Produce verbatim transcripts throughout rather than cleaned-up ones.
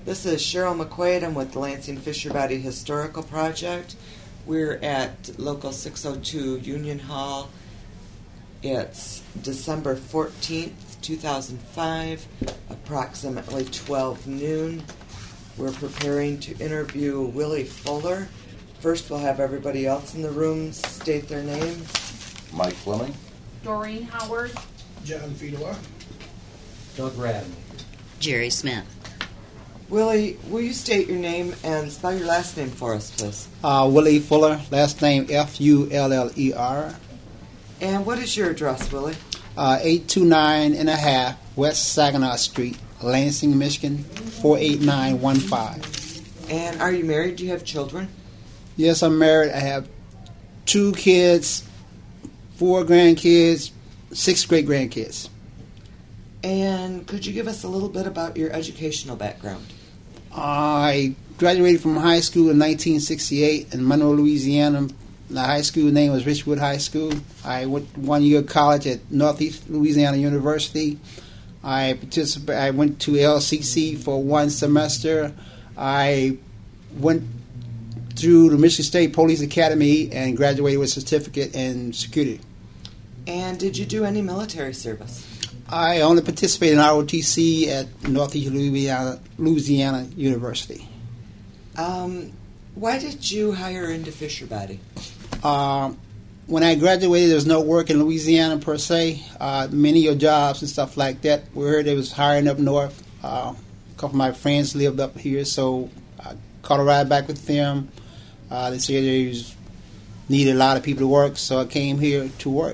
This is Cheryl McQuaid. I'm with the Lansing Fisher Body Historical Project. We're at Local six oh two Union Hall. It's December fourteenth, two thousand five, approximately twelve noon. We're preparing to interview Willie Fuller. First, we'll have everybody else in the room state their names. Mike Fleming. Doreen Howard. John Fedor. Doug Radley. Jerry Smith. Willie, will you state your name and spell your last name for us, please? Uh, Willie Fuller, last name F U L L E R. And what is your address, Willie? Uh, eight two nine and a half West Saginaw Street, Lansing, Michigan, four eight nine one five. And are you married? Do you have children? Yes, I'm married. I have two kids, four grandkids, six great-grandkids. And could you give us a little bit about your educational background? I graduated from high school in nineteen sixty-eight in Monroe, Louisiana. The high school name was Richwood High School. I went one year of college at Northeast Louisiana University. I participate. I went to L C C for one semester. I went through the Michigan State Police Academy and graduated with a certificate in security. And did you do any military service? I only participated in R O T C at Northeast Louisiana, Louisiana University. Um, why did you hire into Fisher Body? Um, when I graduated, there was no work in Louisiana per se. Uh, many of jobs and stuff like that. We heard it was hiring up north. Uh, a couple of my friends lived up here, so I caught a ride back with them. Uh, they said they was, needed a lot of people to work, so I came here to work.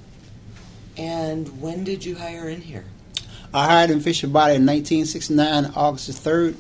And when did you hire in here? I hired in Fisher Body in nineteen sixty-nine, August the third.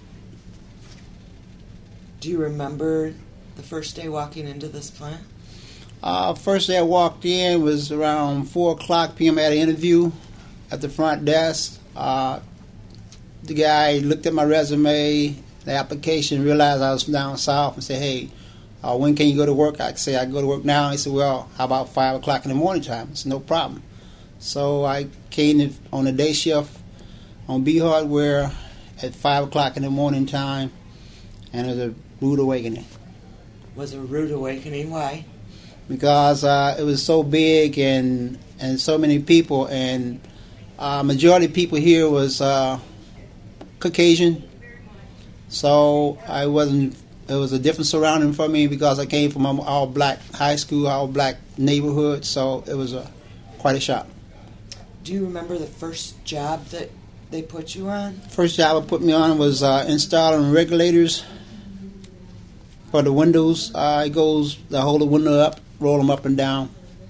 Do you remember the first day walking into this plant? Uh, first day I walked in was around four o'clock p m I had an interview at the front desk. Uh, the guy looked at my resume, the application, realized I was from down south, and said, hey, uh, when can you go to work? I said, I can go to work now. He said, well, how about five o'clock in the morning time? I said, no problem. So I came in on a day shift on B Hardware at five o'clock in the morning time, and it was a rude awakening. Was a rude awakening? Why? Because uh, it was so big and and so many people, and uh, majority of people here was uh, Caucasian. So I wasn't. It was a different surrounding for me because I came from an all black high school, all black neighborhood. So it was a quite a shock. Do you remember the first job that they put you on? First job they put me on was uh, installing regulators for the windows. Uh, it goes, they hold the window up, roll them up and down.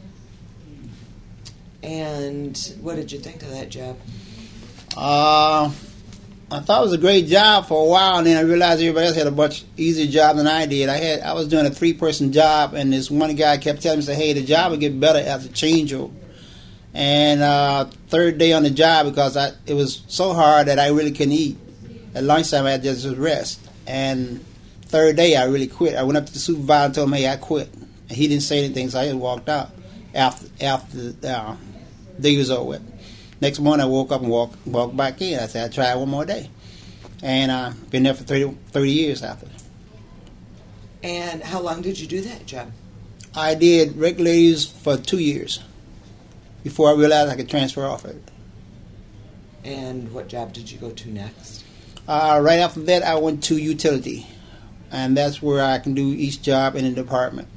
And what did you think of that job? Uh, I thought it was a great job for a while, and then I realized everybody else had a much easier job than I did. I had I was doing a three-person job, and this one guy kept telling me, say, hey, the job will get better as a changeover. And uh, third day on the job, because I, it was so hard that I really couldn't eat. At lunchtime, I had to just rest. And third day, I really quit. I went up to the supervisor and told him, hey, I quit. And he didn't say anything, so I just walked out after after the uh, day was over with. Next morning, I woke up and walked, walked back in. I said, I'd try one more day. And I've uh, been there for thirty, thirty years after. And how long did you do that job? I did regulators for two years before I realized I could transfer off of it. And what job did you go to next? Uh, right after that, I went to utility. And that's where I can do each job in a department.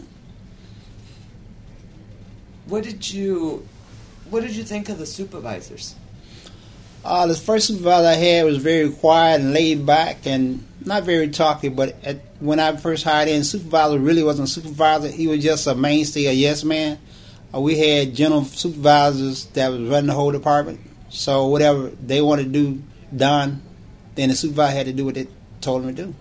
What did you What did you think of the supervisors? Uh, the first supervisor I had was very quiet and laid back and not very talkative, but at, when I first hired in, supervisor really wasn't a supervisor. He was just a mainstay, a yes man. Uh, we had general supervisors that was running the whole department. So whatever they wanted to do done, then the supervisor had to do what they told him to do.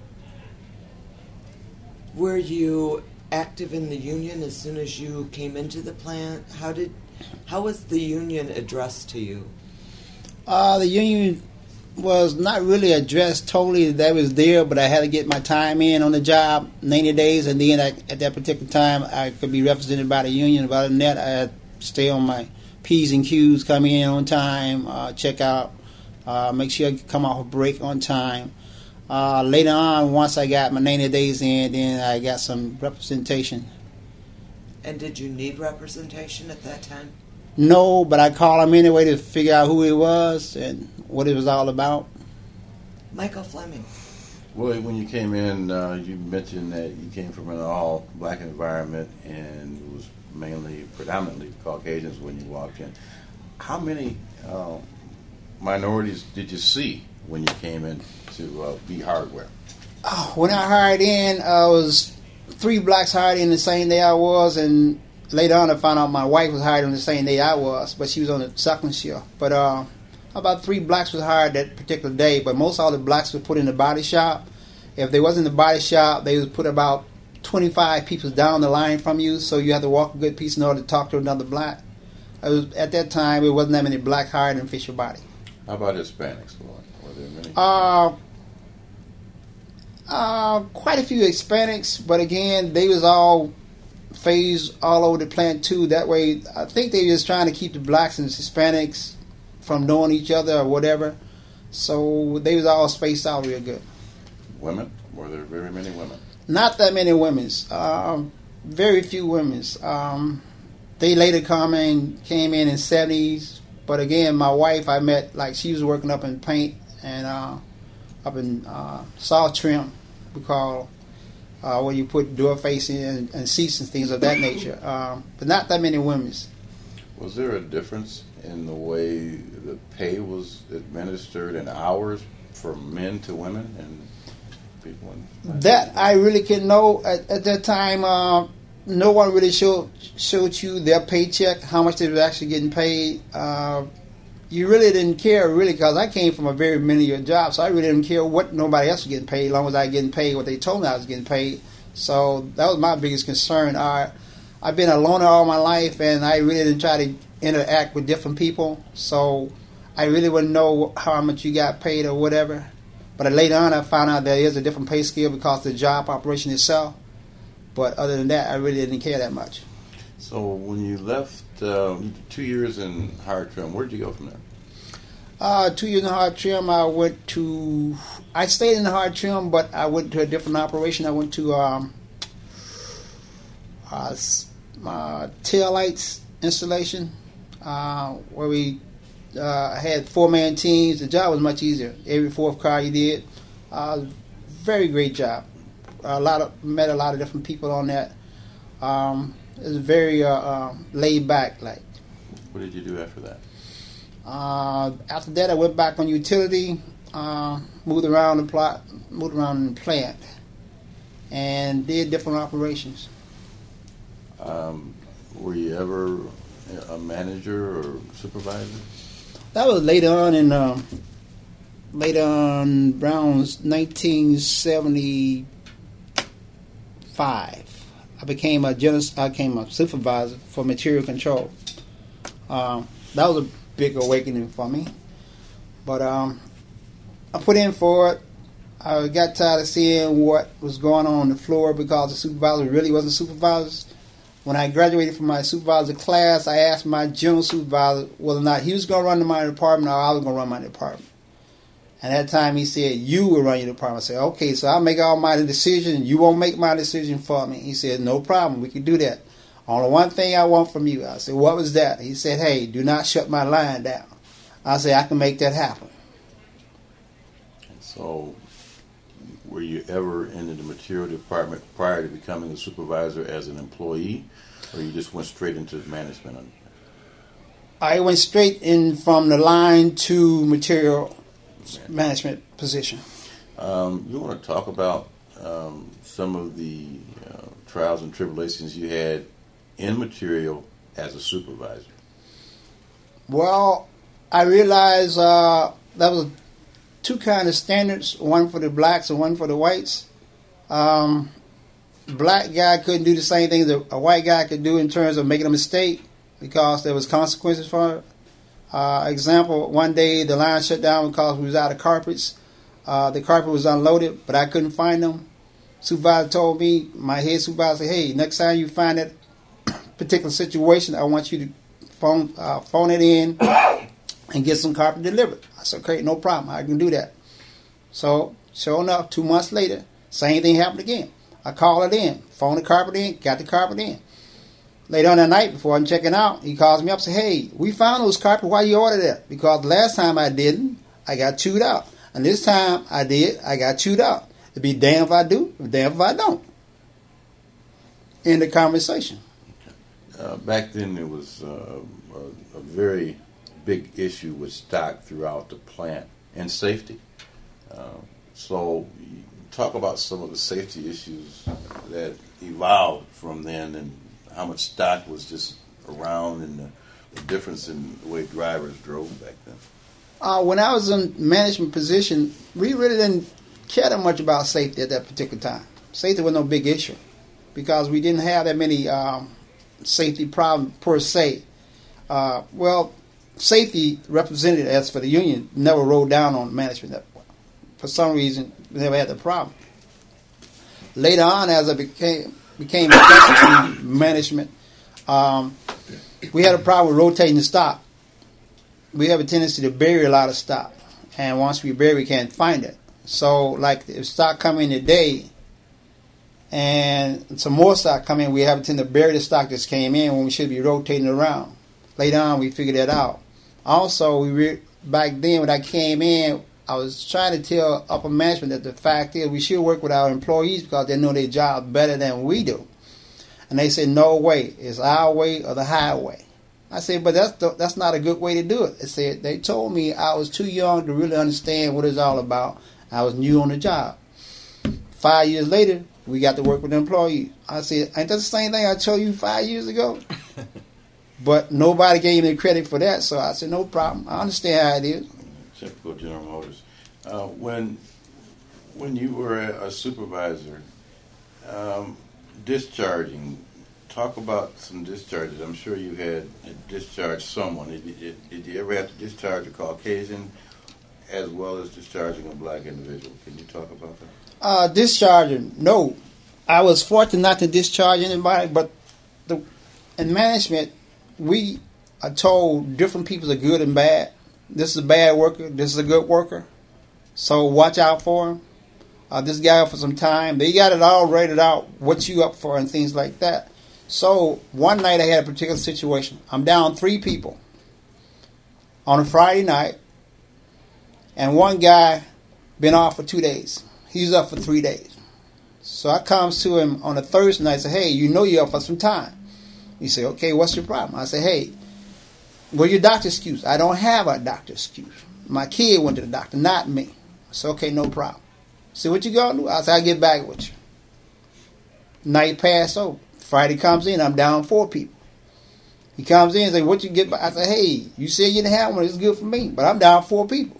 Were you active in the union as soon as you came into the plant? How did how was the union addressed to you? Uh, the union was not really addressed totally. That was there, but I had to get my time in on the job, ninety days, and then I, at that particular time, I could be represented by the union. But other than that, I had to stay on my P's and Q's, come in on time, uh, check out, uh, make sure I come off a break on time. Uh, later on, once I got my ninety days in, then I got some representation. And did you need representation at that time? No, but I called him anyway to figure out who he was and what it was all about. Michael Fleming. Well, when you came in, uh, you mentioned that you came from an all-black environment and it was mainly, predominantly Caucasians when you walked in. How many uh, minorities did you see when you came in to uh, be hardware? Oh, when I hired in, I was three blacks hired in the same day I was, and later on I found out my wife was hired on the same day I was, but she was on the second shift. But uh, about three blacks was hired that particular day, but most all the blacks were put in the body shop. If they wasn't in the body shop, they would put about twenty-five people down the line from you, so you had to walk a good piece in order to talk to another black. It was, at that time, it wasn't that many black hired in Fisher Body. How about Hispanics? Were there many? Uh, uh, quite a few Hispanics, but again, they was all phased all over the plant too. That way, I think they were just trying to keep the blacks and Hispanics from knowing each other or whatever. So they was all spaced out real good. Women? Were there very many women? Not that many women's. Um, very few women's. Um, they later come in, came in in seventies. But again, my wife I met, like she was working up in paint and uh, up in uh, saw trim, we call uh, where you put door facing and, and seats and things of that nature. Um, but not that many women's. Was there a difference in the way the pay was administered in hours from men to women and people? In that I really can know. At, at that time, uh, no one really showed showed you their paycheck, how much they were actually getting paid. Uh, you really didn't care, really, because I came from a very menial job, so I really didn't care what nobody else was getting paid, as long as I was getting paid what they told me I was getting paid. So that was my biggest concern. I, I've been a loner all my life, and I really didn't try to interact with different people, so I really wouldn't know how much you got paid or whatever. But later on, I found out there is a different pay scale because of the job operation itself. But other than that, I really didn't care that much. So when you left, uh, two years in hard trim, where did you go from there? Uh, two years in hard trim, I went to, I stayed in the hard trim, but I went to a different operation. I went to um, uh, uh, tail lights installation, uh, where we uh, had four-man teams. The job was much easier. Every fourth car you did. Uh, very great job. A lot of met a lot of different people on that. Um, it was very uh, uh, laid back. Like, what did you do after that? Uh, after that, I went back on utility, uh, moved around the plot, moved around the plant, and did different operations. Um, were you ever a manager or supervisor? That was later on in um, later on around nineteen seventy-five. I became a general, I became a supervisor for material control. Um, that was a big awakening for me. But um, I put in for it. I got tired of seeing what was going on on the floor because the supervisor really wasn't supervisors. When I graduated from my supervisor class, I asked my general supervisor whether or not he was going to run my department or I was going to run my department. And at that time he said, "You will run your department." I said, "Okay, so I'll make all my decisions. You won't make my decision for me." He said, "No problem. We can do that. Only one thing I want from you." I said, "What was that?" He said, "Hey, do not shut my line down." I said, "I can make that happen." So, were you ever in the material department prior to becoming a supervisor as an employee, or you just went straight into management? I went straight in from the line to material management position. Um, you want to talk about um, some of the uh, trials and tribulations you had in material as a supervisor? Well, I realized uh, that was two kind of standards, one for the blacks and one for the whites. Um, black guy couldn't do the same thing that a white guy could do in terms of making a mistake because there was consequences for it. Uh, example, one day the line shut down because we was out of carpets. Uh, the carpet was unloaded, but I couldn't find them. Supervisor told me, my head supervisor said, "Hey, next time you find that particular situation, I want you to phone uh, phone it in and get some carpet delivered." I said, "Okay, no problem. I can do that." So Sure enough, two months later, same thing happened again. I called it in, phoned the carpet in, got the carpet in. Later on that night, before I'm checking out, he calls me up and says, hey, we found those carpets. Why you ordered that? Because the last time I didn't, I got chewed out. And this time I did, I got chewed out. It'd be damn if I do, damn if I don't. End the conversation. Uh, back then, there was uh, a, a very big issue with stock throughout the plant and safety. Uh, so talk about some of the safety issues that evolved from then and how much stock was just around and the, the difference in the way drivers drove back then. Uh, when I was in management position, we really didn't care that much about safety at that particular time. Safety was no big issue because we didn't have that many um, safety problems per se. Uh, well, safety represented as for the union never rolled down on management. That for some reason, we never had the problem. Later on, as I became became effective in management, um, we had a problem with rotating the stock. We have a tendency to bury a lot of stock, and once we bury, we can't find it. So, like, if stock come in today, and some more stock come in, we have a tendency to bury the stock that came in when we should be rotating around. Later on, we figured that out. Also, we re- back then when I came in, I was trying to tell upper management that the fact is we should work with our employees because they know their job better than we do. And they said, no way. It's our way or the highway. I said, but that's the, that's not a good way to do it. They said, they told me I was too young to really understand what it's all about. I was new on the job. Five years later, we got to work with the employees. I said, ain't that the same thing I told you five years ago? But nobody gave me credit for that, so I said, no problem. I understand how it is. Typical General Motors. Uh, when when you were a, a supervisor, um, discharging, talk about some discharges. I'm sure you had discharged someone. Did, did, did you ever have to discharge a Caucasian as well as discharging a black individual? Can you talk about that? Uh, discharging, no. I was fortunate not to discharge anybody, but the, in management, we are told different people are good and bad. This is a bad worker. This is a good worker. So watch out for him. Uh, this guy for some time. They got it all rated out, what you up for and things like that. So one night I had a particular situation. I'm down three people on a Friday night, and one guy been off for two days. He's up for three days. So I comes to him on a Thursday night and say, hey, you know you're up for some time. He said, okay, what's your problem? I said, hey, what's your doctor's excuse? I don't have a doctor's excuse. My kid went to the doctor, not me. I said, okay, no problem. See what you gonna do? I said, I'll get back with you. Night passed over. Friday comes in, I'm down four people. He comes in and says, what you get back? I said, hey, you said you didn't have one, it's good for me, but I'm down four people.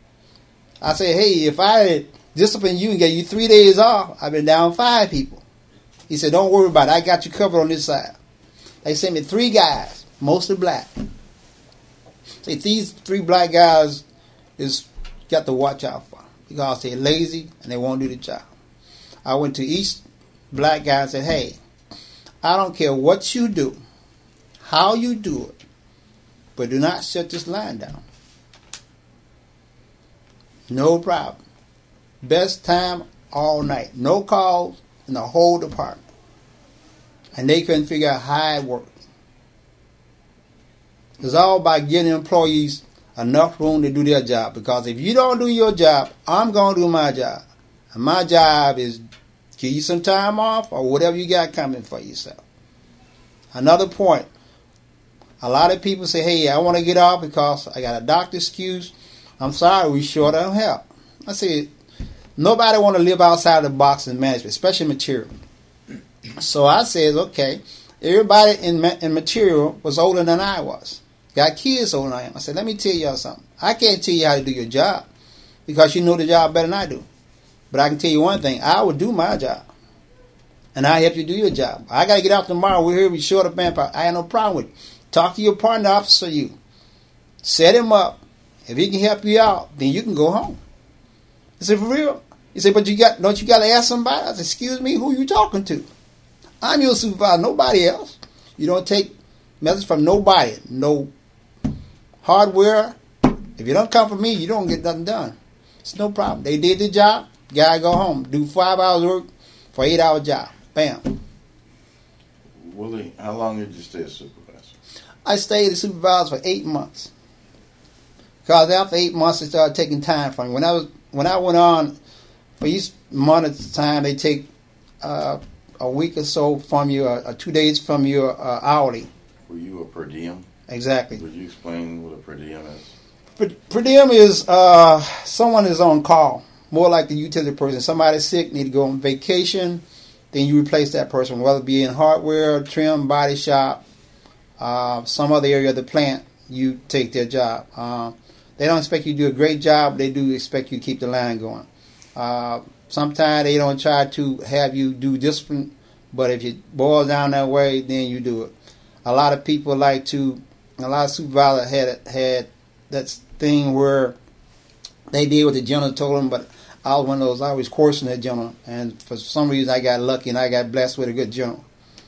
I said, hey, if I had disciplined you and gave you three days off, I've been down five people. He said, don't worry about it, I got you covered on this side. They sent me three guys, mostly black. See, these three black guys is got to watch out for because they're lazy and they won't do the job. I went to each black guy and said, hey, I don't care what you do, how you do it, but do not shut this line down. No problem. Best time all night. No calls in the whole department. And they couldn't figure out how it worked. It's all about giving employees enough room to do their job. Because if you don't do your job, I'm going to do my job. And my job is give you some time off or whatever you got coming for yourself. Another point. A lot of people say, hey, I want to get off because I got a doctor's excuse. I'm sorry, we short on help. I say, nobody want to live outside the box in management, especially material. So I said, okay, everybody in, in material was older than I was. Got kids older than I am. I said, let me tell y'all something. I can't tell you how to do your job because you know the job better than I do. But I can tell you one thing. I will do my job. And I help you do your job. I got to get out tomorrow. We're here. We short of manpower. I have no problem with it. Talk to your partner officer you. Set him up. If he can help you out, then you can go home. I said, for real? He said, but you got don't you got to ask somebody? I said, excuse me, who you talking to? I'm your supervisor, nobody else. You don't take message from nobody. No hardware. If you don't come from me, you don't get nothing done. It's no problem. They did the job. Guy go home, do five hours work for eight hour job. Bam. Willie, how long did you stay as supervisor? I stayed as supervisor for eight months. Because after eight months, they started taking time from me. When I was when I went on, for each month at the time, they take uh, a week or so from you, or, or two days from your uh, hourly. Were you a per diem? Exactly. Would you explain what a per diem is? Per, per diem is uh, someone is on call, more like the utility person. Somebody's sick, need to go on vacation, then you replace that person, whether it be in hardware, trim, body shop, uh, some other area of the plant, you take their job. Uh, they don't expect you to do a great job, they do expect you to keep the line going. Uh, sometimes they don't try to have you do discipline, but if it boils down that way, then you do it. A lot of people like to, a lot of supervisors had had that thing where they did what the general told them, but I was one of those, I was coursing that general, and for some reason I got lucky and I got blessed with a good general.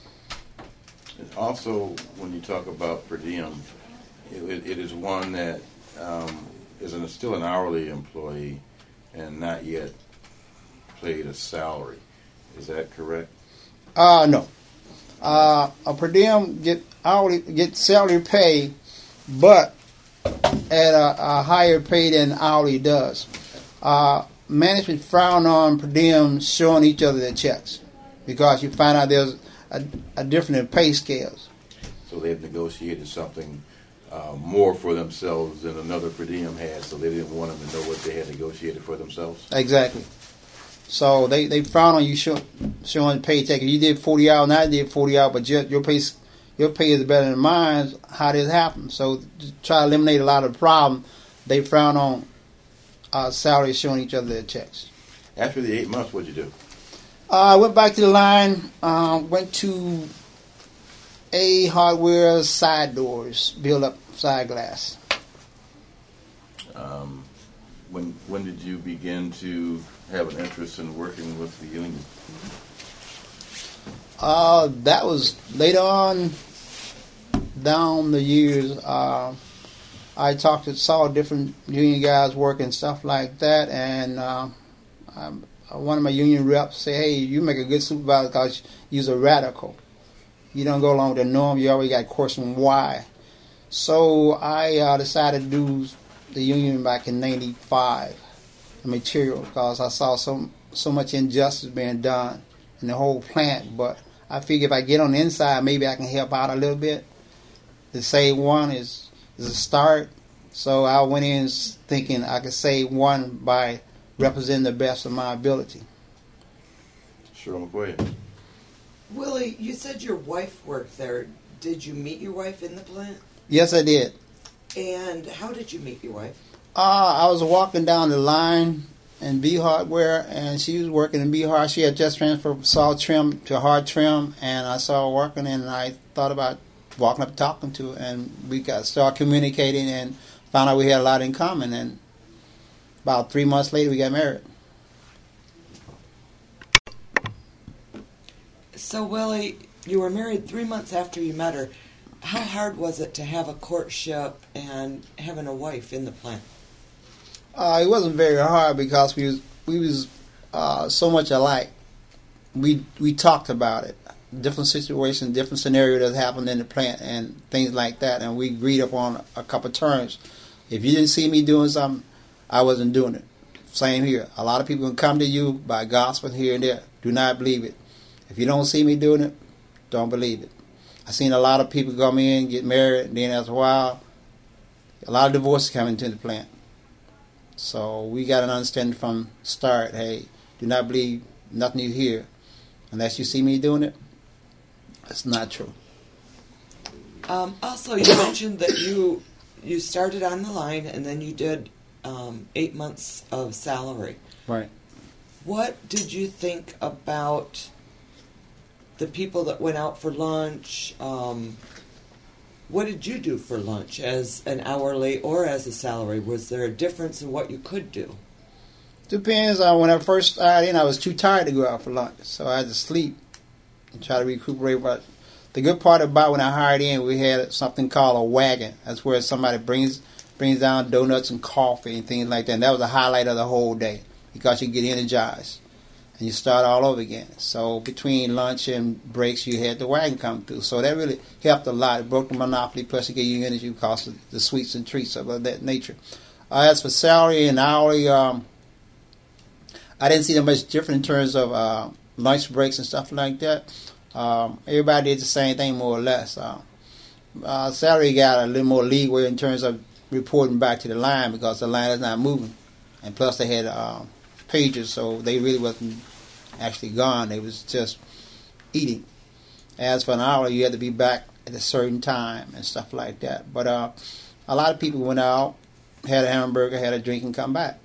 Also, when you talk about per diem, it, it is one that um, is an, still an hourly employee and not yet paid a salary. Is that correct? Uh, no. Uh, a per diem get hourly, get salary pay, but at a, a higher pay than hourly does. Uh, management frown on per diem showing each other their checks because you find out there's a, a difference in pay scales. So they've negotiated something uh, more for themselves than another per diem had, so they didn't want them to know what they had negotiated for themselves? Exactly. So they, they frown on you show, showing paycheck. If you did forty hours and I did forty hours, but your, your pay your pay is better than mine, how did it happen? So to try to eliminate a lot of the problem, they frown on uh, salaries showing each other their checks. After the eight months, what'd you do? Uh, I went back to the line, uh, went to A Hardware side doors, build up side glass. Um, when when did you begin to have an interest in working with the union? Uh, that was later on down the years. Uh, I talked to, saw different union guys working stuff like that, and uh, I, one of my union reps said, "Hey, you make a good supervisor because you're a radical. You don't go along with the norm. You already got question why." So I uh, decided to do the union back in ninety-five, the material, because I saw so so much injustice being done in the whole plant. But I figure if I get on the inside, maybe I can help out a little bit. The save one is is a start. So I went in thinking I could save one by representing the best of my ability. Sure, McQuaid. Willie, you said your wife worked there. Did you meet your wife in the plant? Yes, I did. And how did you meet your wife? Uh, I was walking down the line in B Hardware, and she was working in B Hard. She had just transferred from soft trim to hard trim, and I saw her working, and I thought about walking up and talking to her, and we got started communicating and found out we had a lot in common, and about three months later we got married. So, Willie, you were married three months after you met her. How hard was it to have a courtship and having a wife in the plant? Uh, it wasn't very hard because we was we was uh, so much alike. We we talked about it, different situations, different scenarios that happened in the plant, and things like that, and we agreed upon a couple of terms. If you didn't see me doing something, I wasn't doing it. Same here. A lot of people can come to you by gospel here and there. Do not believe it. If you don't see me doing it, don't believe it. I've seen a lot of people come in, get married, and then after a while, a lot of divorces come into the plant. So we got an understanding from start, hey, do not believe nothing you hear. Unless you see me doing it, it's not true. Um, also, you mentioned that you you started on the line and then you did um, eight months of salary. Right. What did you think about the people that went out for lunch? Um, what did you do for lunch as an hourly or as a salary? Was there a difference in what you could do? Depends on when I first started in, I was too tired to go out for lunch, so I had to sleep and try to recuperate. But the good part about when I hired in, we had something called a wagon. That's where somebody brings brings down donuts and coffee and things like that. And that was the highlight of the whole day. because you get energized and you start all over again. So between lunch and breaks, you had the wagon come through. So that really helped a lot. It broke the monopoly, plus it gave you energy because of the sweets and treats of that nature. Uh, as for salary and hourly, um, I didn't see that much different in terms of uh, lunch breaks and stuff like that. Um, everybody did the same thing more or less. Uh, uh, salary got a little more leeway in terms of reporting back to the line because the line is not moving. And plus they had uh, pages, so they really wasn't actually gone. They was just eating. As for an hour, you had to be back at a certain time and stuff like that. But uh, a lot of people went out, had a hamburger, had a drink, and come back.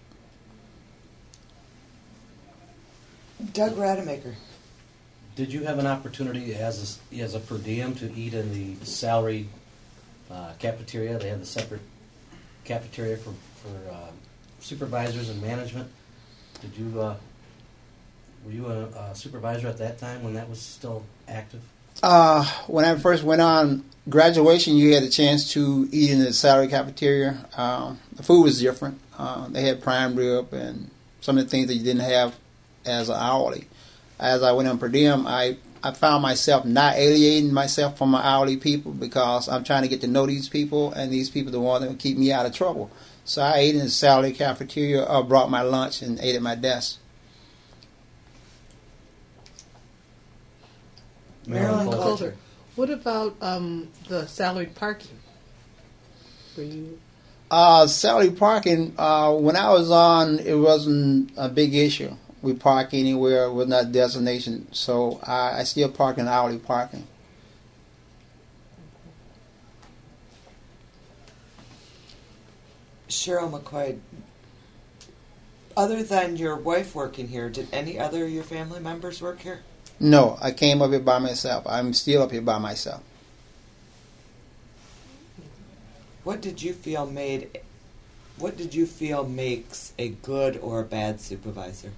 Doug Rademacher. Did you have an opportunity as a, as a per diem to eat in the salary uh, cafeteria? They had the separate cafeteria for, for uh, supervisors and management. Did you uh, were you a, a supervisor at that time when that was still active? Uh, when I first went on graduation, you had a chance to eat in the salary cafeteria. Um, the food was different. Uh, they had prime rib and some of the things that you didn't have as an hourly. As I went on per diem, I, I found myself not alienating myself from my hourly people because I'm trying to get to know these people, and these people are the ones that will keep me out of trouble. So I ate in the salary cafeteria or brought my lunch and ate at my desk. Marilyn Coulter. Coulter. What about um, the salaried parking? Were you? Uh, salary parking, uh, when I was on, it wasn't a big issue. We park anywhere, it was not destination, so I, I still park in hourly parking. Cheryl McCoy, other than your wife working here, did any other of your family members work here? No, I came up here by myself. I'm still up here by myself. What did you feel made? What did you feel makes a good or a bad supervisor?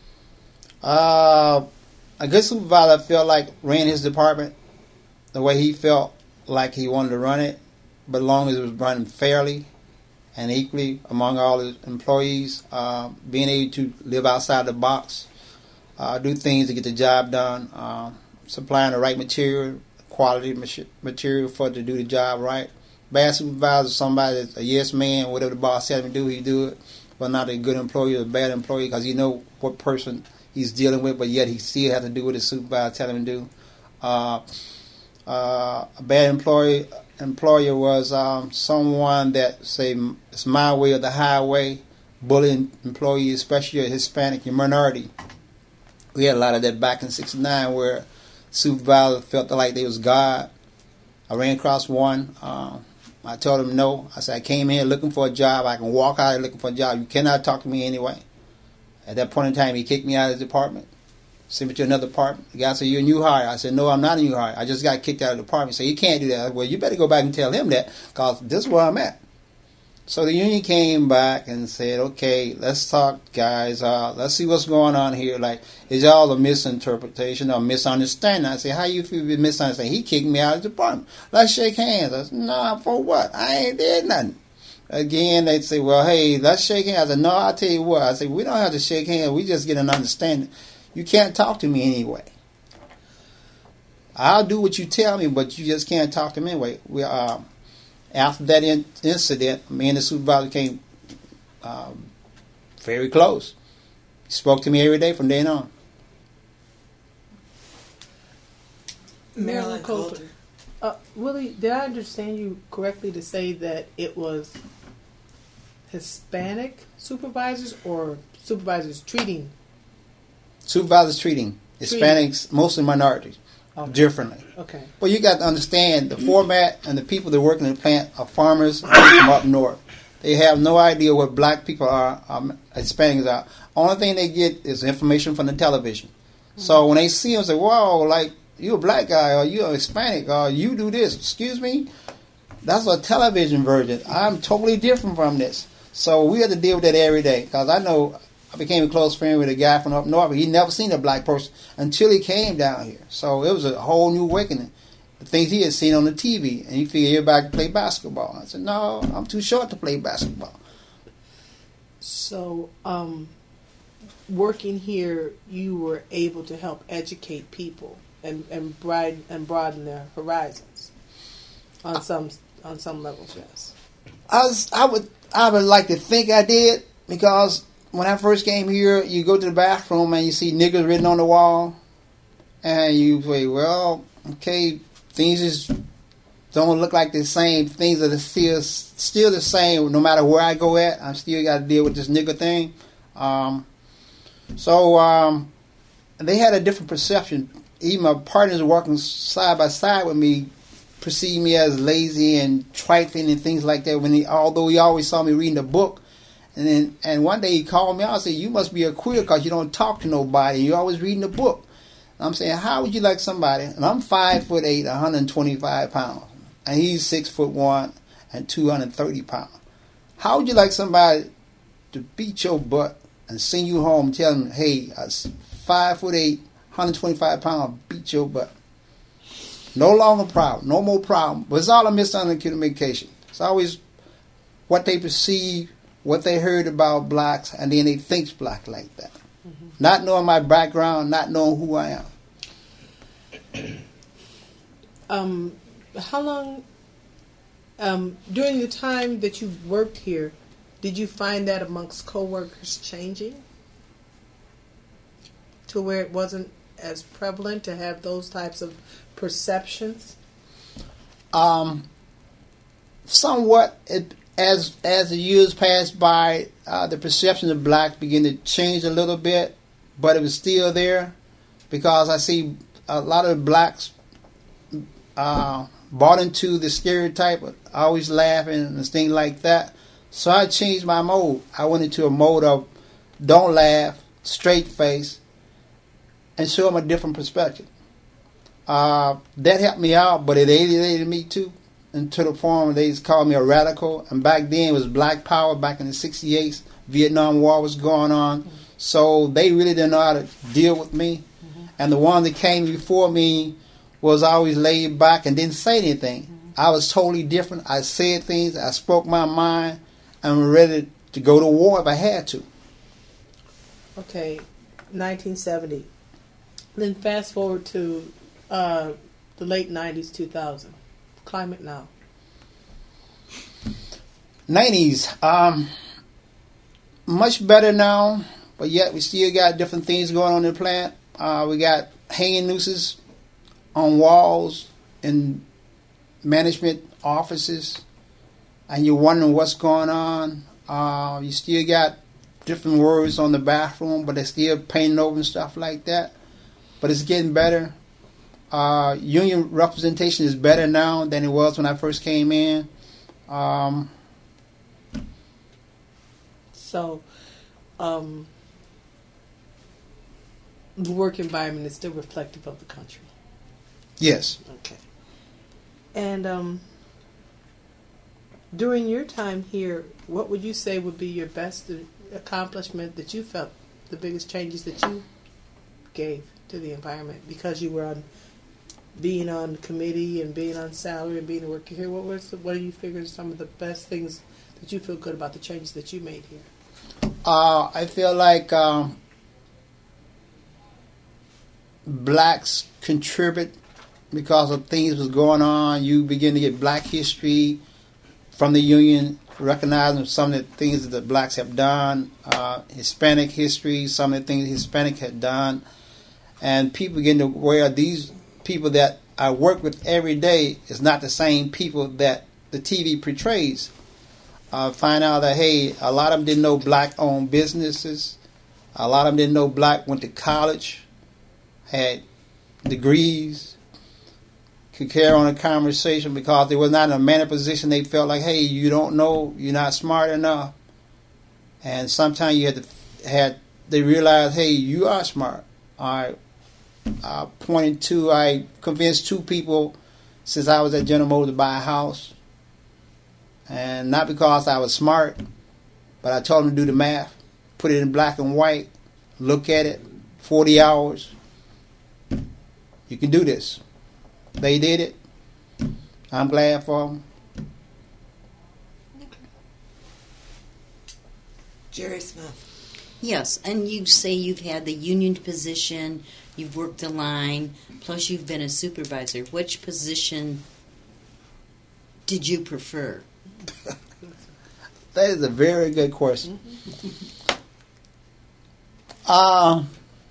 Uh, a good supervisor, I felt like, ran his department the way he felt like he wanted to run it, but as long as it was running fairly and equally among all his employees, uh, being able to live outside the box, uh, do things to get the job done, uh, supplying the right material, quality material for to do the job right. Bad supervisor is somebody that's a yes man, whatever the boss tells him to do, he do it, but not a good employee or a bad employee because you know what person he's dealing with, but yet he still has to do what his supervisor tell him to do. Uh, uh, a bad employee employer was um, someone that say it's my way or the highway, bullying employees, especially a Hispanic and minority. We had a lot of that back in sixty-nine where supervisor felt like they was God. I ran across one. Uh, I told him no. I said I came here looking for a job. I can walk out here looking for a job. You cannot talk to me anyway. At that point in time, he kicked me out of his department, sent me to another department. The guy said, "You're a new hire." I said, "No, I'm not a new hire. I just got kicked out of the department." So you can't do that. I said, well, you better go back and tell him that because this is where I'm at. So the union came back and said, "Okay, let's talk, guys. Uh, let's see what's going on here. Like, is y'all a misinterpretation or misunderstanding?" I said, "How you feel with misunderstanding? He kicked me out of the department. Let's shake hands." I said, "Nah, for what? I ain't did nothing." Again, they'd say, "Well, hey, let's shake hands." I said, "No, I'll tell you what." I said, "We don't have to shake hands. We just get an understanding. You can't talk to me anyway. I'll do what you tell me, but you just can't talk to me anyway." We, uh, after that in- incident, me and the supervisor came um, very close. He spoke to me every day from then on. Marilyn Coulter. Uh, Willie, did I understand you correctly to say that it was Hispanic supervisors or supervisors treating? Supervisors treating Hispanics, mostly minorities, Okay. differently. Okay. Well, you got to understand the format and the people that work in the plant are farmers from up north. They have no idea what black people are, um, Hispanics are. Only thing they get is information from the television. Mm-hmm. So when they see them, say, "Whoa, like you a black guy or you a Hispanic or you do this." Excuse me, that's a television version. I'm totally different from this. So we have to deal with that every day because I know. I became a close friend with a guy from up north, but he never seen a black person until he came down here. So it was a whole new awakening. The things he had seen on the T V, and he figured everybody could play basketball. I said, "No, I'm too short to play basketball." So, um, working here, you were able to help educate people and and broaden and broaden their horizons on some on some levels. Yes, I was, I would, I would like to think I did, because when I first came here, you go to the bathroom and you see niggers written on the wall, and you say, "Well, okay, things just don't look like the same. Things are still still the same. No matter where I go at, I'm still got to deal with this nigger thing." Um, so um, they had a different perception. Even my partners working side by side with me perceived me as lazy and trifling and things like that. When he, although he always saw me reading a book, and then and one day he called me out and said, "You must be a queer because you don't talk to nobody. You're always reading a book." And I'm saying, how would you like somebody? And I'm five foot eight, one hundred twenty-five pounds, and he's six foot one and two hundred thirty pounds. How would you like somebody to beat your butt and send you home, tell them, "Hey, I was five foot eight, one hundred twenty-five pounds, beat your butt"? No longer problem, no more problem. But it's all a miscommunication. It's always what they perceive, what they heard about blacks, and then they think black like that. Mm-hmm. Not knowing my background, not knowing who I am. Um, how long, um, during the time that you worked here, did you find that amongst coworkers changing to where it wasn't as prevalent to have those types of perceptions? Um, somewhat. It, as as the years passed by, uh, the perception of blacks began to change a little bit, but it was still there, because I see a lot of blacks uh, bought into the stereotype of always laughing and things like that. So I changed my mode. I went into a mode of don't laugh, straight face, and show them a different perspective. Uh, that helped me out, but it alienated me too, into the form they called me a radical. And back then it was Black Power. Back in the sixty-eight, Vietnam War was going on, mm-hmm. so they really didn't know how to deal with me. Mm-hmm. And the one that came before me was always laid back and didn't say anything. Mm-hmm. I was totally different. I said things. I spoke my mind. I'm ready to go to war if I had to. Okay, nineteen seventy. Then fast forward to uh, the late nineties, two thousand. Climate now. nineties. Um, much better now, but yet we still got different things going on in the plant. Uh, we got hanging nooses on walls in management offices, and you're wondering what's going on. Uh, you still got different words on the bathroom, but they're still painting over and stuff like that. But it's getting better. Uh, union representation is better now than it was when I first came in. Um, so, um, the work environment is still reflective of the country. Yes. Okay. And um, during your time here, what would you say would be your best accomplishment that you felt, the biggest changes that you gave to the environment because you were on, being on committee and being on salary and being a worker here? What was the, what do you figure are some of the best things that you feel good about the changes that you made here? Uh, I feel like um, blacks contribute because of things was going on. You begin to get black history from the union, recognizing some of the things that the blacks have done, uh, Hispanic history, some of the things Hispanic had done. And people begin to aware these people that I work with every day is not the same people that the T V portrays. Uh, find out that, hey, a lot of them didn't know black-owned businesses. A lot of them didn't know black went to college, had degrees, could carry on a conversation because they were not in a manner position. They felt like, hey, you don't know, you're not smart enough. And sometimes you had to, had they realized, hey, you are smart. I uh, pointed to, I convinced two people since I was at General Motors to buy a house. And not because I was smart, but I told them to do the math, put it in black and white, look at it, forty hours. You can do this. They did it. I'm glad for them. Jerry Smith. Yes, and you say you've had the union position, you've worked the line, plus you've been a supervisor. Which position did you prefer? That is a very good question. Uh,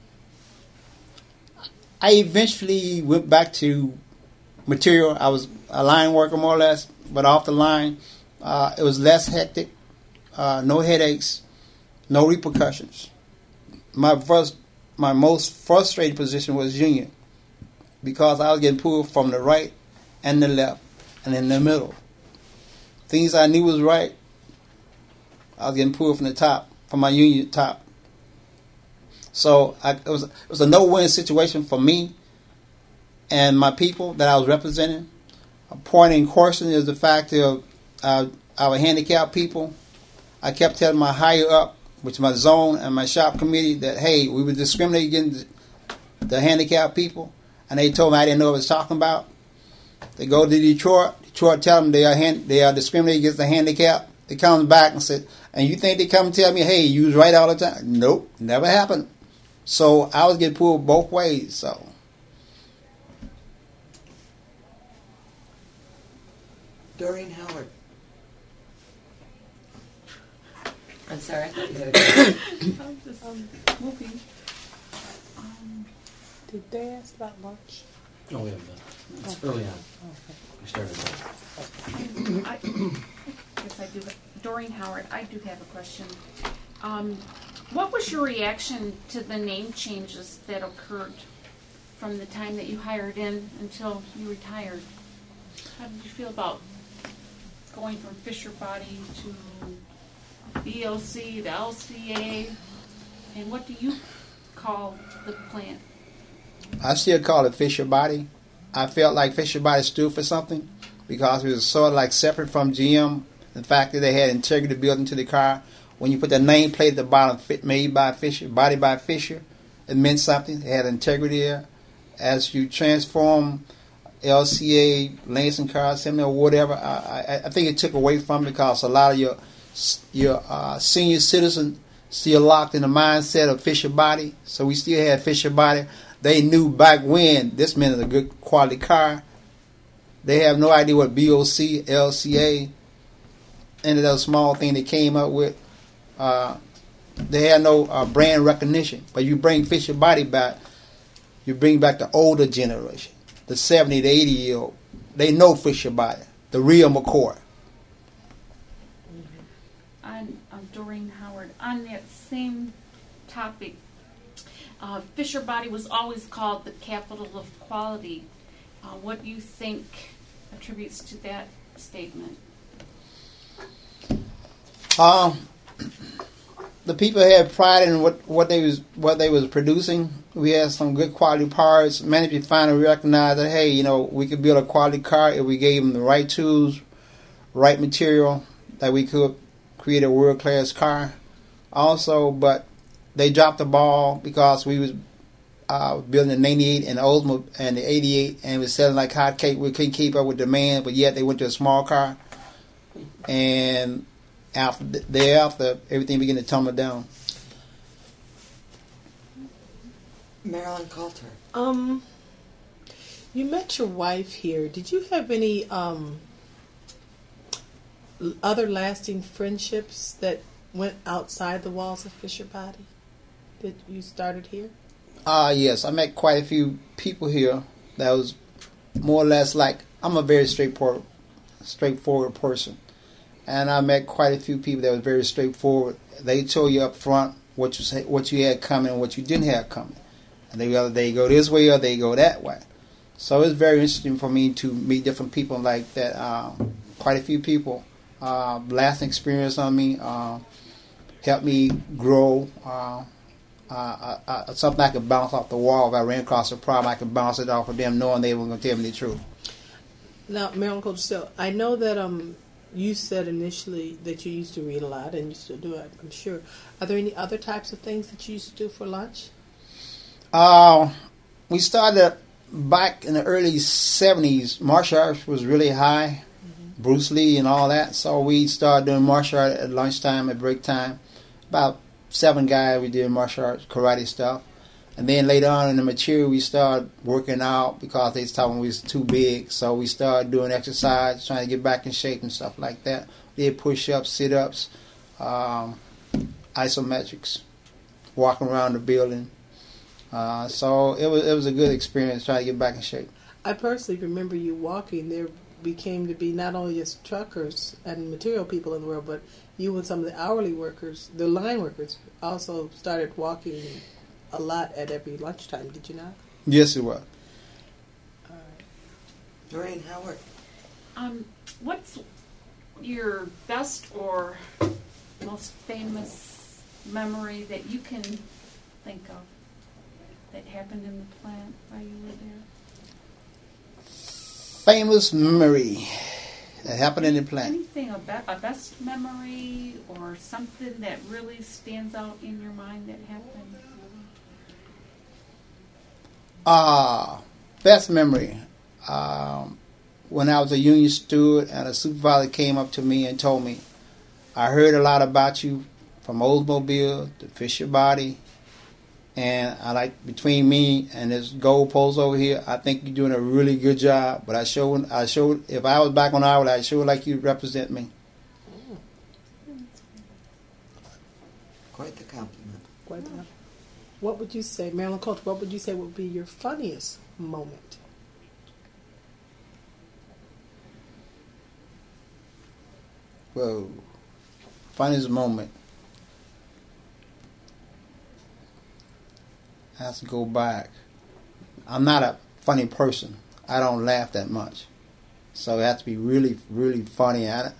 I eventually went back to material. I was a line worker more or less, but off the line, uh, it was less hectic, uh, no headaches, no repercussions. My first, my most frustrating position was union because I was getting pulled from the right and the left and in the middle. Things I knew was right, I was getting pulled from the top, from my union top. So I, it was it was a no-win situation for me and my people that I was representing. A point in question is the fact of uh, our handicapped people. I kept telling my higher up, which is my zone and my shop committee, that hey, we were discriminating against the handicapped people, and they told me I didn't know what I was talking about. They go to Detroit. Detroit tell them they are hand, they are discriminating against the handicapped. They come back and said, and you think they come and tell me, hey, you was right all the time? Nope, never happened. So I was getting pulled both ways. So Doreen Howard. I'm sorry, I thought you had a question. I'm just um, moving. Um, Did they ask about lunch? No, we haven't done it. It's early on. Okay. We started that. I, yes, I do. Doreen Howard, I do have a question. Um, what was your reaction to the name changes that occurred from the time that you hired in until you retired? How did you feel about going from Fisher Body to B O C, the L C A, and what do you call the plant? I still call it Fisher Body. I felt like Fisher Body stood for something because it was sort of like separate from G M. The fact that they had integrity built into the car. When you put the nameplate at the bottom, fit made by Fisher, body by Fisher, it meant something. It had integrity there. As you transform L C A, Lansing Car Assembly, or whatever, I, I, I think it took away from it because a lot of your your uh, senior citizens still locked in the mindset of Fisher Body. So we still had Fisher Body. They knew back when this meant a good quality car. They have no idea what B O C, L C A, any of those small thing they came up with. Uh, they had no uh, brand recognition. But you bring Fisher Body back, you bring back the older generation, the seventy, the eighty year old. They know Fisher Body, the real McCoy. On uh, Doreen Howard, on that same topic, uh, Fisher Body was always called the capital of quality. Uh, what do you think attributes to that statement? Um, the people had pride in what, what they was what they was producing. We had some good quality parts. Many people finally recognized that hey, you know, we could build a quality car if we gave them the right tools, right material, that we could create a world class car. Also, but they dropped the ball because we was uh, building the ninety-eight and the Oldsmobile and the eighty-eight and was selling like hotcake. We couldn't keep up with demand, but yet they went to a small car and. After thereafter, everything began to tumble down. Marilyn Coulter. Um, you met your wife here. Did you have any um other lasting friendships that went outside the walls of Fisher Body that you started here? Ah, uh, yes. I met quite a few people here that was more or less like, I'm a very straightforward, straightforward person. And I met quite a few people that was very straightforward. They told you up front what you say, what you had coming and what you didn't have coming. And they either they go this way or they go that way. So it's very interesting for me to meet different people like that. Uh, quite a few people, uh, lasting experience on me, uh, helped me grow. Uh, uh, uh, something I could bounce off the wall. If I ran across a problem, I could bounce it off of them, knowing they were going to tell me the truth. Now, Marilyn Coulter, still, I know that um. You said initially that you used to read a lot, and you still do it, I'm sure. Are there any other types of things that you used to do for lunch? Uh, we started back in the early seventies. Martial arts was really high, mm-hmm. Bruce Lee and all that. So we started doing martial arts at lunchtime, at break time. About seven guys. We did martial arts, karate stuff. And then later on in the material, we started working out because they thought we was too big. So we started doing exercise, trying to get back in shape and stuff like that. We did push-ups, sit-ups, um, isometrics, walking around the building. Uh, so it was it was a good experience trying to get back in shape. I personally remember you walking. There became to be not only just truckers and material people in the world, but you and some of the hourly workers, the line workers, also started walking a lot at every lunchtime. Did you not? Yes, it was. All right. Doreen Howard. Um, what's your best or most famous memory that you can think of that happened in the plant while you were there? Famous memory that happened in the plant. Anything, a, be- a best memory or something that really stands out in your mind that happened? Uh, best memory. Um, when I was a union steward and a supervisor came up to me and told me, I heard a lot about you from Oldsmobile to Fisher Body. And I like between me and this gold post over here, I think you're doing a really good job. But I showed, I showed, if I was back on Iowa, I sure like you represent me. Quite the compliment. Quite enough. What would you say, Marilyn Coach, what would you say would be your funniest moment? Whoa, funniest moment. I have to go back. I'm not a funny person. I don't laugh that much. So it has to be really, really funny. I,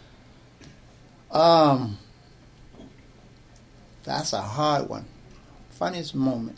um, that's a hard one. Funniest moment.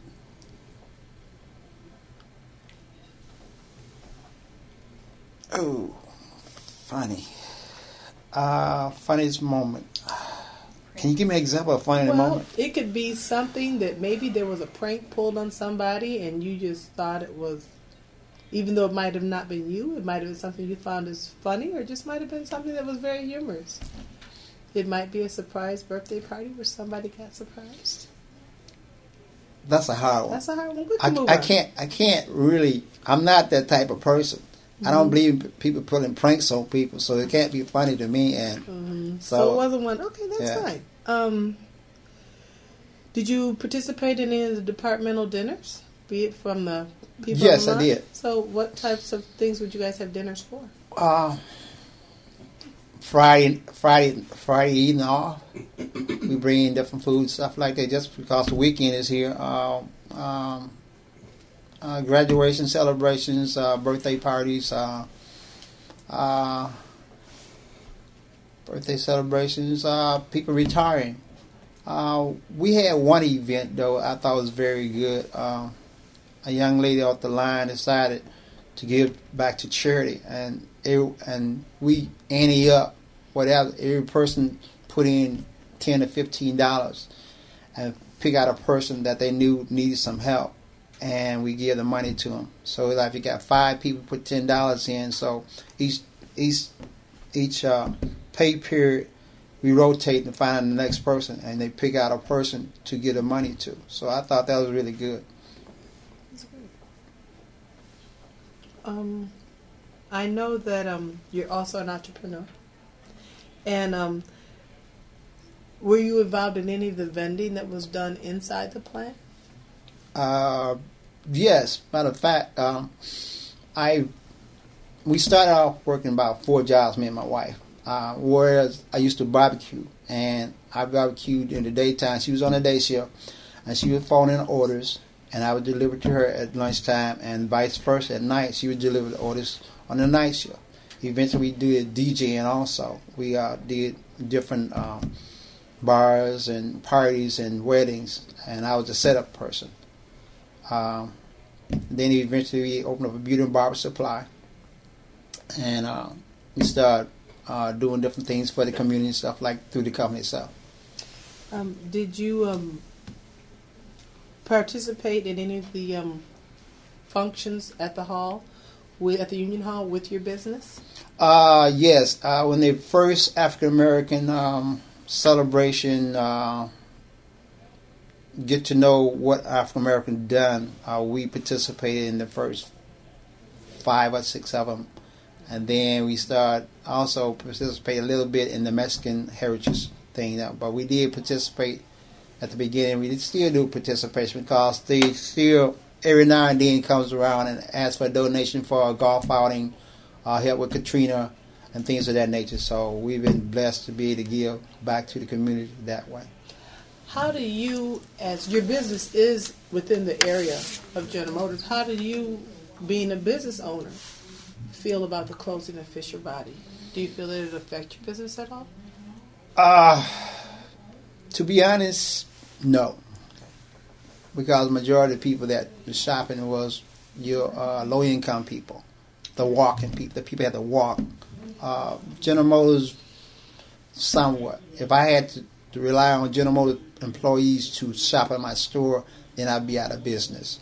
Oh, funny. Uh, funniest moment. Can you give me an example of funny Well, moment? it could be something that maybe there was a prank pulled on somebody and you just thought it was, even though it might have not been you, it might have been something you found as funny, or just might have been something that was very humorous. It might be a surprise birthday party where somebody got surprised. That's a hard one. That's a hard one. We I, can move I on. can't. I can't really. I'm not that type of person. I don't believe in people pulling pranks on people, so it can't be funny to me. And Mm-hmm. So, so, it wasn't one. Okay, that's yeah. fine. Um, did you participate in any of the departmental dinners, be it from the people? Yes, I online? did. So, what types of things would you guys have dinners for? uh, Friday, Friday, Friday evening off, we bring in different food stuff like that. Just because the weekend is here. Um, um, uh, graduation celebrations, uh, birthday parties, uh, uh, birthday celebrations, uh, people retiring. Uh, we had one event though I thought was very good. Uh, a young lady off the line decided to give back to charity, and it, and we ante up whatever. Every person put in ten or fifteen dollars, and pick out a person that they knew needed some help, and we give the money to them. So like if you got five people put ten dollars in, so each each each uh, pay period we rotate and find the next person, and they pick out a person to give the money to. So I thought that was really good. Um, I know that um, you're also an entrepreneur, and um, were you involved in any of the vending that was done inside the plant? Uh, yes, matter of fact, um, I we started off working about four jobs, me and my wife. Uh, whereas I used to barbecue, and I barbecued in the daytime. She was on the day shift, and she would phone in orders, and I would deliver to her at lunchtime, and vice versa. At night, she would deliver the orders on the night shift. Eventually, we did DJing also. We uh, did different um, bars and parties and weddings, and I was a setup person. Um, then eventually, we opened up a beauty and barber supply, and uh, we started uh, doing different things for the community and stuff like through the company itself. Um, did you um, participate in any of the um, functions at the hall, with, at the Union Hall, with your business? Uh, yes. Uh, when the first African American um, celebration uh, get to know what African American done, uh, we participated in the first five or six of them, and then we start also participate a little bit in the Mexican heritage thing. But we did participate at the beginning. We still do participation because they still every now and then comes around and asks for a donation for a golf outing, uh, help with Katrina, and things of that nature. So we've been blessed to be able to give back to the community that way. How do you, as your business is within the area of General Motors, how do you, being a business owner, feel about the closing of Fisher Body? Do you feel that it affect your business at all? Uh, to be honest, no. Because the majority of the people that were shopping was your uh, low-income people, the walking people, the people that had to walk. Uh, General Motors, somewhat. If I had to, to rely on General Motors employees to shop at my store, then I'd be out of business.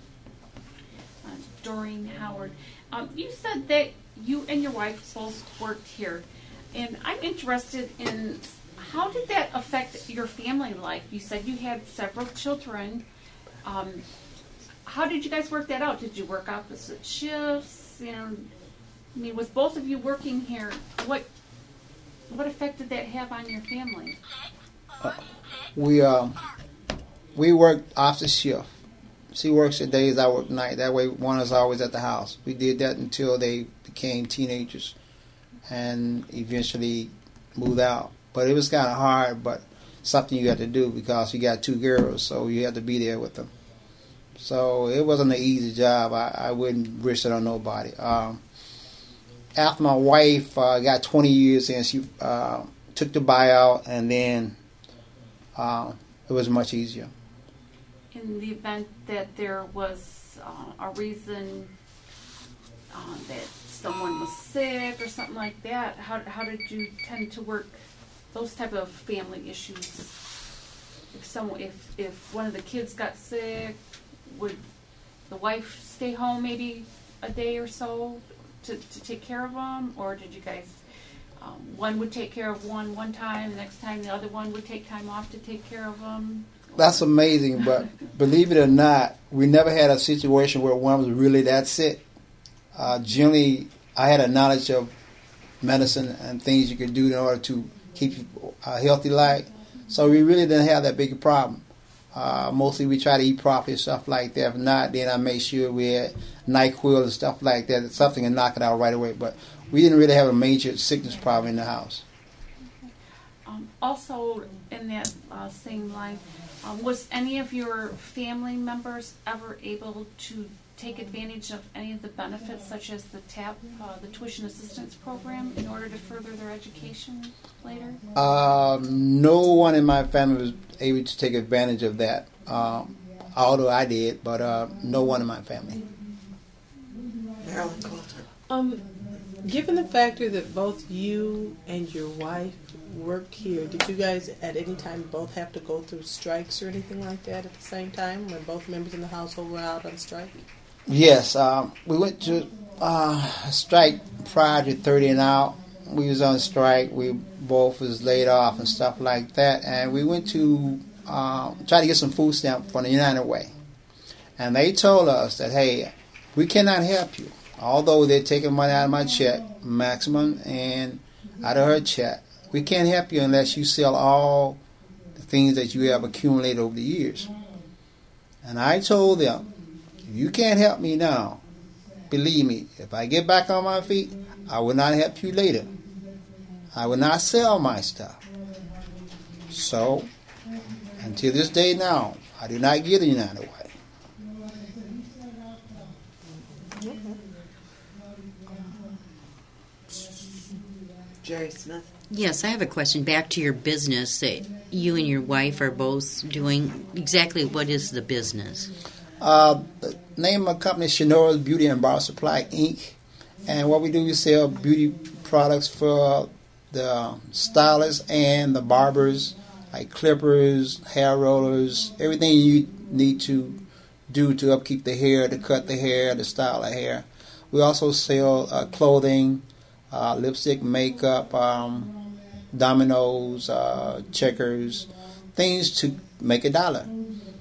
Uh, Doreen Howard, um, you said that you and your wife both worked here, and I'm interested in how did that affect your family life? You said you had several children. Um, how did you guys work that out? Did you work opposite shifts? You know, I mean, with both of you working here, what what effect did that have on your family? Uh, we um we worked opposite shift. She works at days, I work night. That way, one is always at the house. We did that until they became teenagers, and eventually moved out. But it was kind of hard, but something you had to do because you got two girls, so you had to be there with them. So it wasn't an easy job. I, I wouldn't wish it on nobody. Um, after my wife uh, got twenty years in, she uh, took the buyout, and then uh, it was much easier. In the event that there was uh, a reason uh, that someone was sick or something like that, how how did you tend to work those type of family issues? If someone, if if one of the kids got sick, would the wife stay home maybe a day or so to, to take care of them, or did you guys? Um, one would take care of one one time, the next time the other one would take time off to take care of them. That's amazing, but believe it or not, we never had a situation where one was really that sick. Uh, generally, I had a knowledge of medicine and things you could do in order to keep a healthy life, so we really didn't have that big a problem. Uh, mostly we try to eat properly and stuff like that. If not, then I make sure we had NyQuil and stuff like that, something to knock it out right away. But we didn't really have a major sickness problem in the house. Um, also, in that uh, same line, um, was any of your family members ever able to take advantage of any of the benefits, such as the TAP, uh, the tuition assistance program, in order to further their education later? Um, no one in my family was able to take advantage of that, um, although I did, but uh, no one in my family. Marilyn Coulter. Um, given the factor that both you and your wife work here, did you guys at any time both have to go through strikes or anything like that at the same time when both members in the household were out on strike? Yes, um, we went to uh, strike prior to thirty and out. We was on strike. We both was laid off and stuff like that, and we went to uh, try to get some food stamp from the United Way, and they told us that, hey, we cannot help you. Although they're taking money out of my check, maximum, and out of her check, we can't help you unless you sell all the things that you have accumulated over the years. And I told them, you can't help me now. Believe me, if I get back on my feet, I will not help you later. I will not sell my stuff. So, until this day now, I do not get the United Way. Jerry Smith. Yes, I have a question. Back to your business that you and your wife are both doing. Exactly what is the business? Uh, the name of the company is Shinora's Beauty and Bar Supply, Incorporated. And what we do, we sell beauty products for the stylists and the barbers, like clippers, hair rollers, everything you need to do to upkeep the hair, to cut the hair, to style the hair. We also sell uh, clothing, uh, lipstick, makeup, um, dominoes, uh, checkers, things to make a dollar.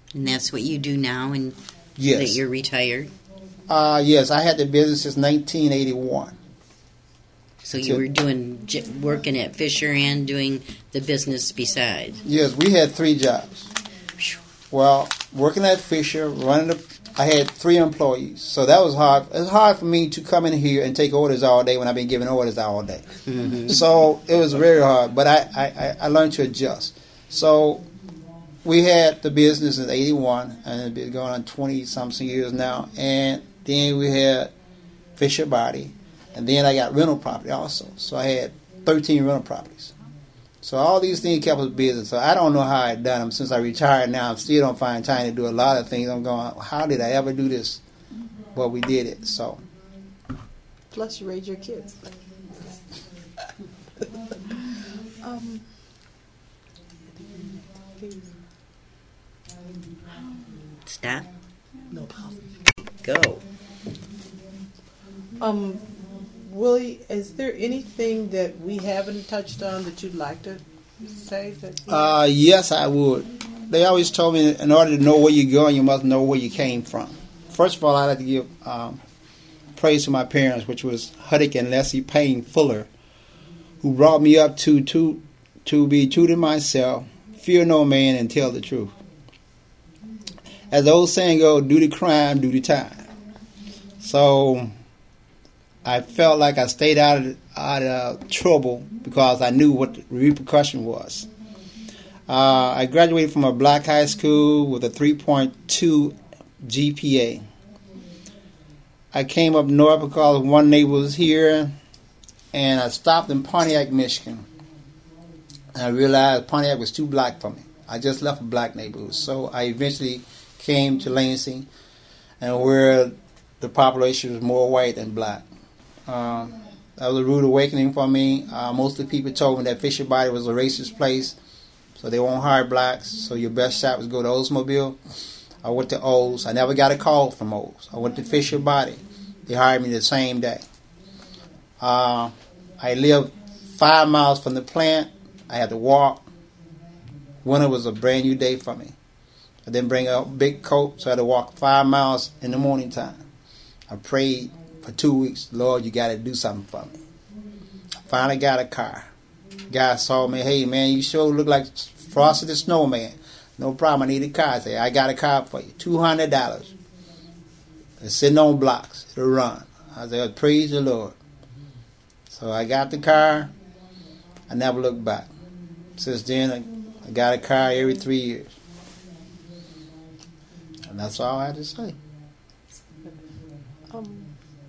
And that's what you do now, and Yes. that you're retired. Uh, yes, I had the business since nineteen eighty-one. So you were doing j- working at Fisher and doing the business besides. Yes, we had three jobs. Well, working at Fisher, running the, I had three employees, so that was hard. It was hard for me to come in here and take orders all day when I've been giving orders all day. Mm-hmm. So it was very hard, but I, I, I learned to adjust. So we had the business in eighty-one, and it's been going on twenty-something years now, and then we had Fisher Body, and then I got rental property also. So I had thirteen rental properties. So all these things kept us busy. So I don't know how I done them since I retired. Now I still don't find time to do a lot of things. I'm going, how did I ever do this? But we did it. So Plus, you raise your kids. um, Stop. no problem. Go. Um, Willie, is there anything that we haven't touched on that you'd like to say? That uh, yes, I would. They always told me in order to know where you're going, you must know where you came from. First of all, I'd like to give um, praise to my parents, which was Huddick and Leslie Payne Fuller, who brought me up to to to be true to myself, fear no man, and tell the truth. As the old saying goes, do the crime, do the time. So I felt like I stayed out of, out of trouble because I knew what the repercussion was. Uh, I graduated from a black high school with a three point two G P A. I came up north because one neighbor was here, and I stopped in Pontiac, Michigan. And I realized Pontiac was too black for me. I just left a black neighborhood. So I eventually came to Lansing, and where the population was more white than black. Uh, that was a rude awakening for me. Uh, most of the people told me that Fisher Body was a racist place, so they won't hire blacks, so your best shot was go to Oldsmobile. I went to Olds. I never got a call from Olds. I went to Fisher Body. They hired me the same day. Uh, I lived five miles from the plant. I had to walk. Winter was a brand new day for me. I didn't bring a big coat, so I had to walk five miles in the morning time. I prayed for two weeks, Lord, you got to do something for me. I finally got a car. Guy saw me, hey man, you sure look like Frosty the Snowman. No problem, I need a car. I said, I got a car for you, two hundred dollars. It's sitting on blocks, it'll run. I said, praise the Lord. So I got the car, I never looked back. Since then, I, I got a car every three years. And that's all I had to say. Um,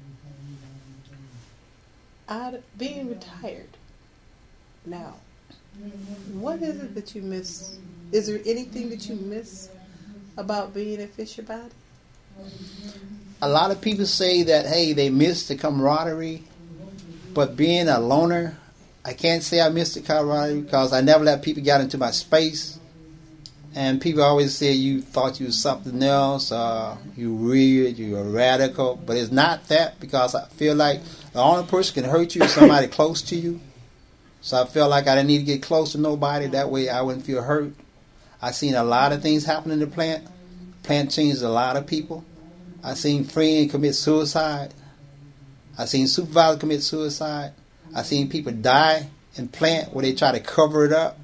out being retired now, what is it that you miss? Is there anything that you miss about being at Fisher Body? A lot of people say that, hey, they miss the camaraderie, but being a loner, I can't say I miss the camaraderie because I never let people get into my space. And people always say you thought you was something else, uh, you weird, you were radical, but it's not that, because I feel like the only person can hurt you is somebody close to you. So I felt like I didn't need to get close to nobody, that way I wouldn't feel hurt. I seen a lot of things happen in the plant. Plant changed a lot of people. I seen friends commit suicide. I seen supervisors commit suicide. I seen people die in plant where they try to cover it up.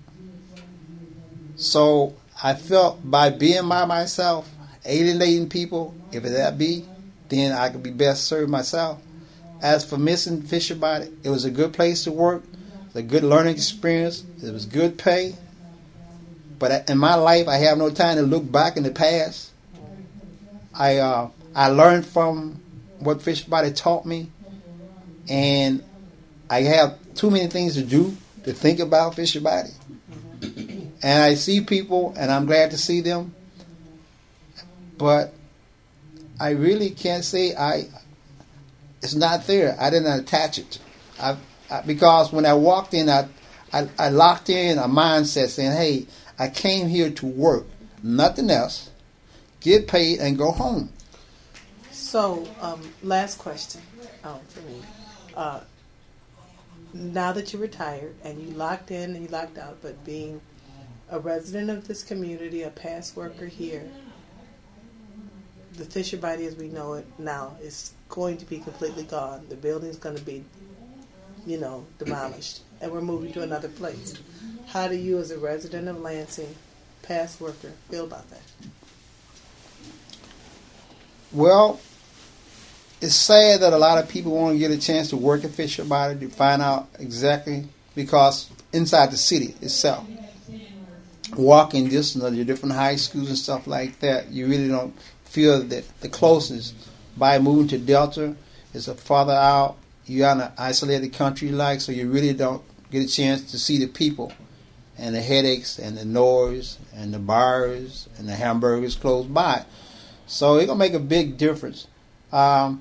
So I felt by being by myself, alienating people, if it that be, then I could be best served myself. As for missing Fisher Body, it was a good place to work. It was a good learning experience. It was good pay. But in my life, I have no time to look back in the past. I uh, I learned from what Fisher Body taught me, and I have too many things to do to think about Fisher Body. And I see people, and I'm glad to see them. But I really can't say I. It's not there. I didn't attach it. I, I, because when I walked in, I, I I locked in a mindset saying, "Hey, I came here to work, nothing else, get paid, and go home." So, um, last question um, for me. Uh, now that you're retired and you locked in and you locked out, but being a resident of this community, a past worker here, the Fisher Body as we know it now is going to be completely gone. The building's going to be, you know, demolished, and we're moving to another place. How do you, as a resident of Lansing, past worker, feel about that? Well, it's sad that a lot of people won't get a chance to work at Fisher Body to find out exactly, because inside the city itself, walking distance of your different high schools and stuff like that, you really don't feel that the closest. By moving to Delta, it's a farther out. You're in an isolated country like, so you really don't get a chance to see the people and the headaches and the noise and the bars and the hamburgers close by. So it's going to make a big difference. Um,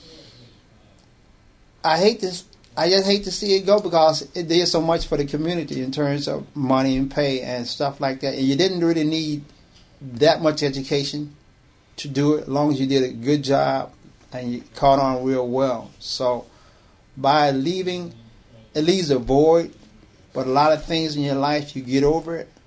I hate this. I just hate to see it go, because it did so much for the community in terms of money and pay and stuff like that. And you didn't really need that much education to do it, as long as you did a good job and you caught on real well. So by leaving, it leaves a void, but a lot of things in your life, you get over it.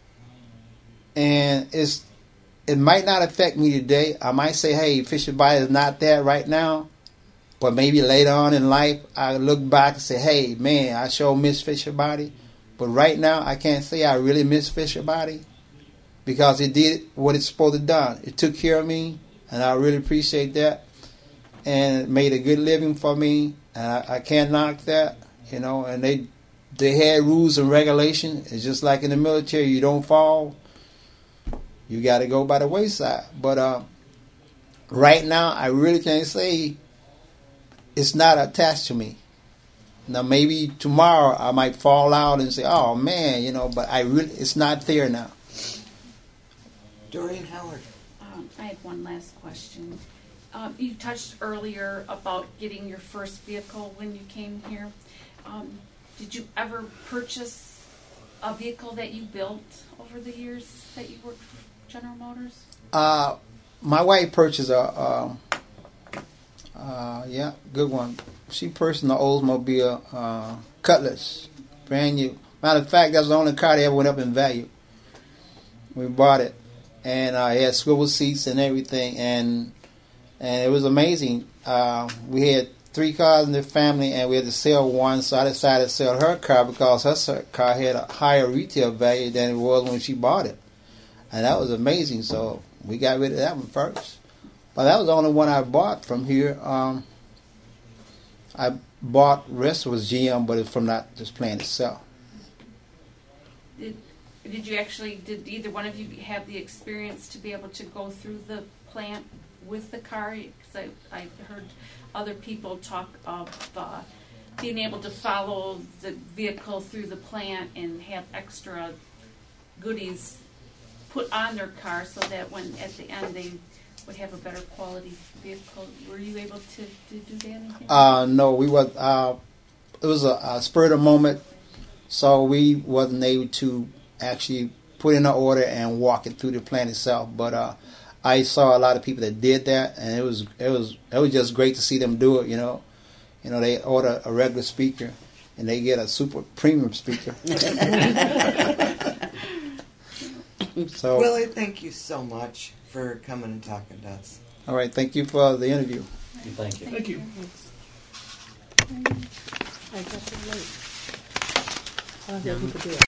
And it's it might not affect me today. I might say, hey, Fisher Body is not there right now. But maybe later on in life, I look back and say, hey, man, I sure miss Fisher Body. But right now, I can't say I really miss Fisher Body, because it did what it's supposed to do. It took care of me, and I really appreciate that. And it made a good living for me, and I, I can't knock that, you know. And they they had rules and regulations. It's just like in the military, you don't fall. You got to go by the wayside. But uh, right now, I really can't say it's not attached to me. Now, maybe tomorrow I might fall out and say, oh, man, you know, but I really, it's not there now. Doreen Howard. Um, I have one last question. Um, you touched earlier about getting your first vehicle when you came here. Um, did you ever purchase a vehicle that you built over the years that you worked for General Motors? Uh, my wife purchased a, uh, uh, yeah, good one. She purchased an Oldsmobile uh, Cutlass, brand new. Matter of fact, that's the only car that ever went up in value. We bought it, and uh, it had swivel seats and everything, and and it was amazing. Uh, we had three cars in the family, and we had to sell one, so I decided to sell her car because her car had a higher retail value than it was when she bought it, and that was amazing. So we got rid of that one first. But that was the only one I bought from here. Um, I bought, rest was G M, but it's from not this plant itself. Did, did you actually, did either one of you have the experience to be able to go through the plant with the car? Because I, I heard other people talk of uh, being able to follow the vehicle through the plant and have extra goodies put on their car so that when at the end they would have a better quality vehicle. Were you able to, to do that? Anything? Uh, no, we was. Uh, it was a, a spur of the moment, so we wasn't able to actually put in an order and walk it through the plant itself. But uh, I saw a lot of people that did that, and it was it was it was just great to see them do it. You know, you know they order a regular speaker, and they get a super premium speaker. So, Willie, thank you so much for coming and talking to us. all right, thank you for the interview. Thank you. Thank you. I got it late. I don't think people do it.